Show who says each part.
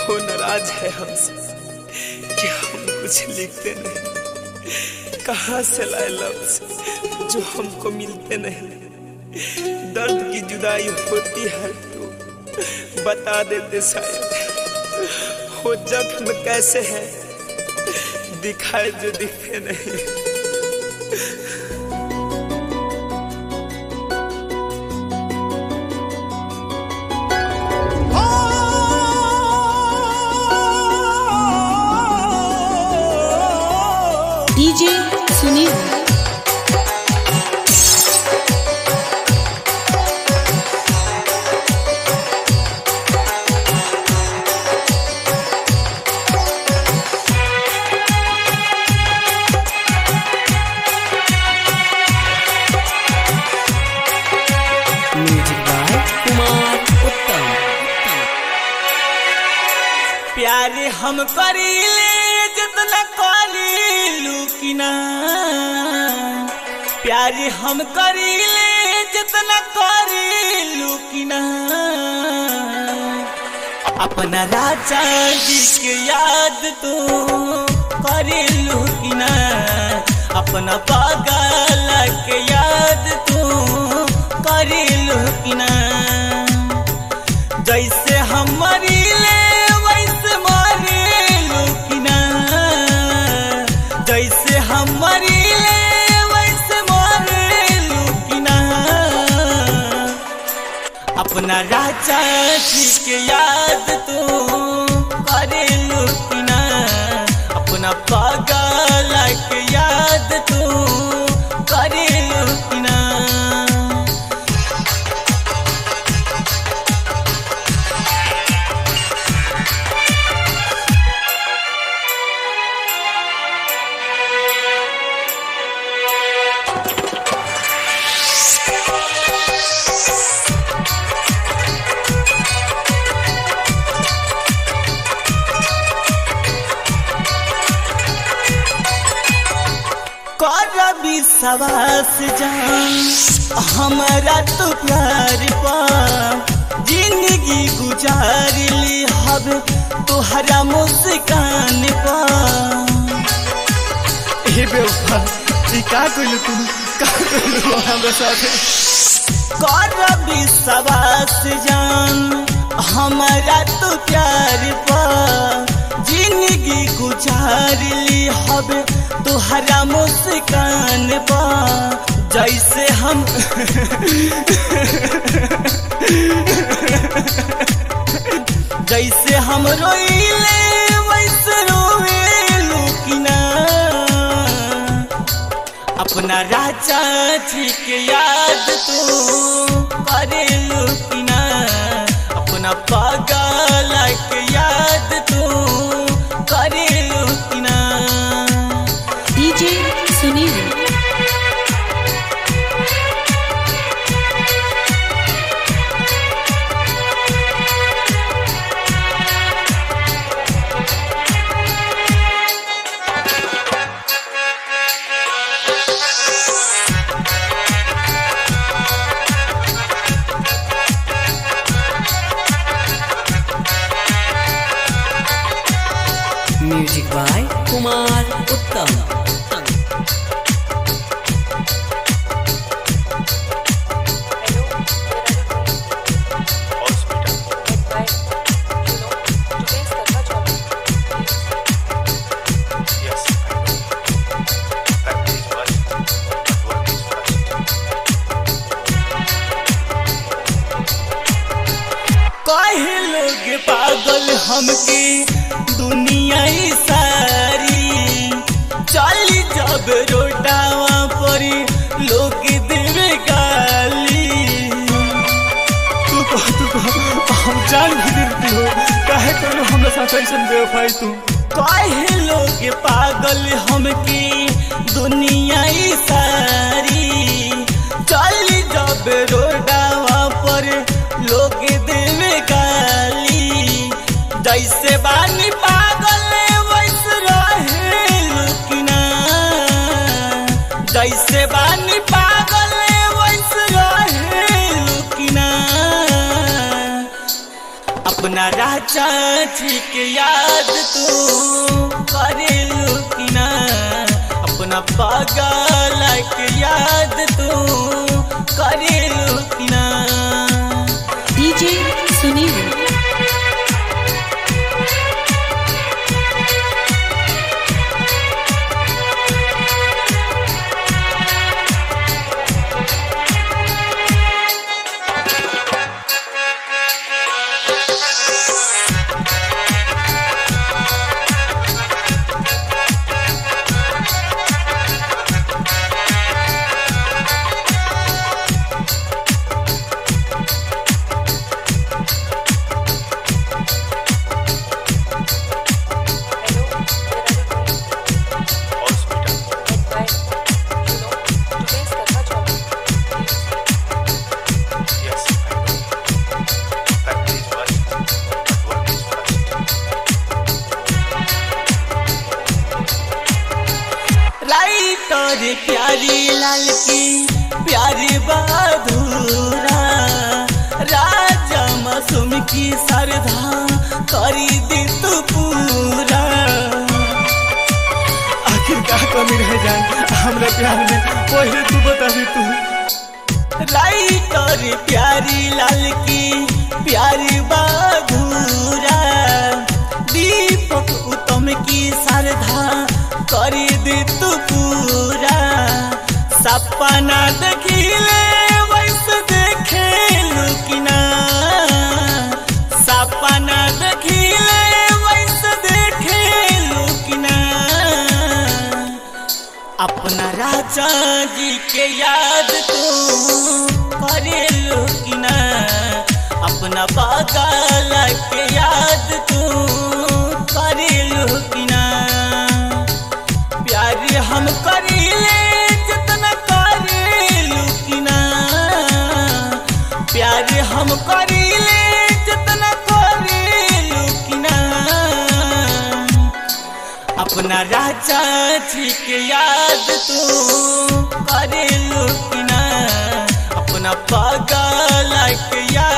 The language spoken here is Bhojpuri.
Speaker 1: वो नाराज है हमसे कि हम कुछ लिखते नहीं। कहाँ से लाए लफ्ज जो हमको मिलते नहीं। दर्द की जुदाई होती है तो बता देते शायद वो जख्म कैसे है, दिखाए जो दिखते नहीं।
Speaker 2: DJ Sunil music by Kumar Uttam.
Speaker 1: प्यार हम करीले जितना करीलू कि ना, प्यार हम करीले जितना करीलू कि ना। अपना राजा जी के याद तो करीलू कि ना, अपना पागल के याद तो करीलू कि ना। जैसे हम मरीले वैसे मरीलू कि ना, जैसे हम मरीले वैसे मरीलू कि ना। अपना राजा जी के याद तो करीलू कि ना, अपना पागल के याद तो करीलू कि ना। करबी सवास जान हमारा तो प्यार पा, जिंदगी गुजार ली हब तुहरा मुस्कान पा। हे बेवफा ई का कइलू तुम, का कइलू हमरा साथे। करबी सवास जान हमारा तो प्यार पा, जिंदगी गुजार ली हब तुहरा मुस्कान पा। जैसे हम जैसे हम रोइले वैसे रोवेलू कि ना। अपना राजा जी के याद तो करेलू कि ना, अपना पागल के याद तो करेलू कि ना।
Speaker 2: DJ Sunil music by Kumar Uttam.
Speaker 1: काहे लोग पागल हमके दुनिया ही सारी, चली जब रोटावा पर लोग देवे गाली। तू कह हम जान भी देती हो, काहे करो हमरा साथ ऐसन बेवफाई तू। काहे लोग पागल हमके दुनिया ही सारी, चली जब रोटावा पर लोग देवे गाली। जैसे बानी पागल वैसे रहेलू कि ना, जैसे बानी पागल वैसे रहेलू कि ना।
Speaker 3: अपना राजा जी के याद तू करेलू कि ना, अपना पागल के याद तू करेलू कि ना।
Speaker 2: डीजे सुनील।
Speaker 3: राइटर प्यारी लाल की प्यारी बहादुरा, राजा मासूम की श्रद्धा करी दी तू पूरा।
Speaker 1: आखिर का कमी रह जाए हमरा प्यार में, पहले तू बताबी तू।
Speaker 3: राइटर प्यारी लाल की प्यारी बहादुरा, दीपक उत्तम की श्रद्धा करी दी तू पूरा। सपना देखिले वैसे देखेलू कि ना, सपना देखिले वैसे देखेलू कि ना। अपना राजा जी के याद तू करेलू कि ना, अपना पागल के याद तू करेलू कि ना। प्यार हम करीले जितना करेलू कि ना, प्यार हम करीले जितना करेलू कि ना। अपना राजा जी के याद तू करेलू कि ना, अपना पागल के याद